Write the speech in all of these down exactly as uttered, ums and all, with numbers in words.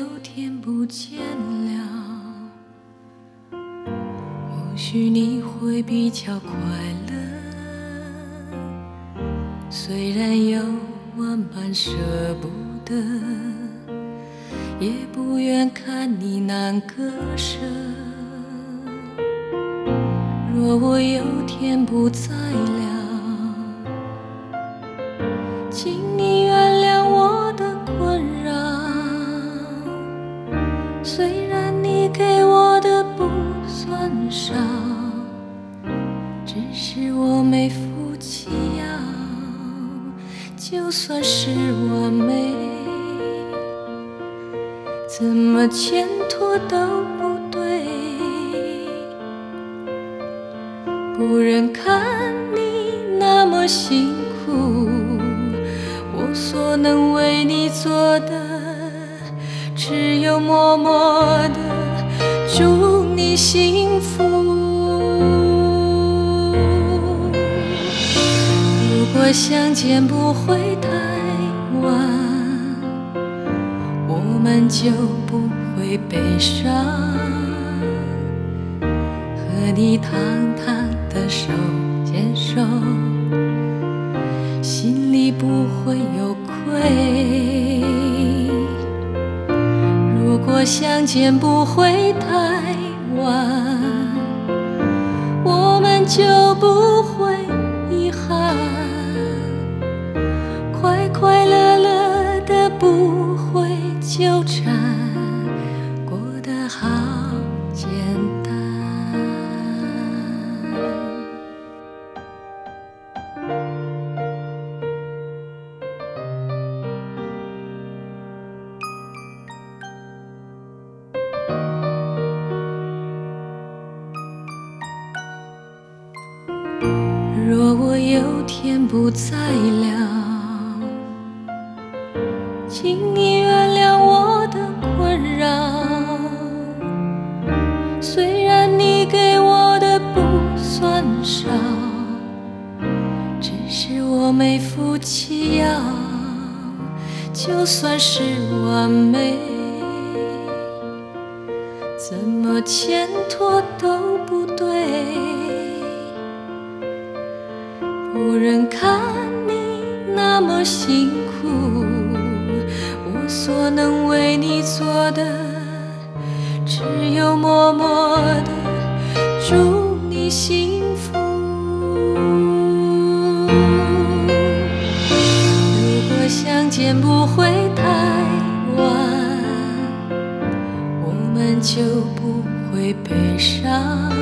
有天不见了，或许你会比较快乐。虽然有万般舍不得，也不愿看你难割舍。若我有天不在了，请你原谅我的困扰。虽然你给我的不算少，只是我没福气要。就算是完美，怎么牵拖都不对。不忍看你那么辛苦，我所能为你做的，只有默默的祝你幸福。如果相见不会太晚，我们就不会悲伤。和你堂堂的手牵手，心里不会有愧。如果相见不会太晚，我们就不会遗憾。快快乐乐的不会纠缠，过得好简单。若我有天不在了，请你原谅我的困扰。虽然你给我的不算少，只是我没福气要。就算是完美，怎么牵拖都不对。不忍看你那么辛苦，我所能为你做的，只有默默的祝你幸福。如果相见不会太晚，我们就不会悲伤。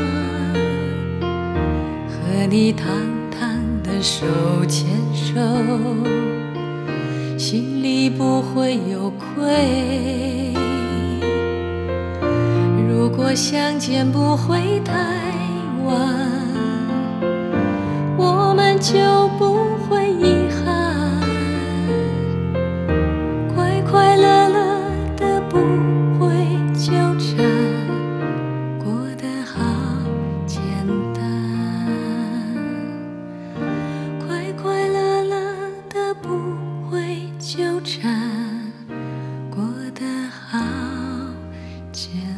和你堂堂的手牵手，心里不会有愧。如果相见不会太晚，我们就不会遗憾。快快乐乐的不会纠缠，过得好简单。快快乐乐的不会纠缠，过得好简单。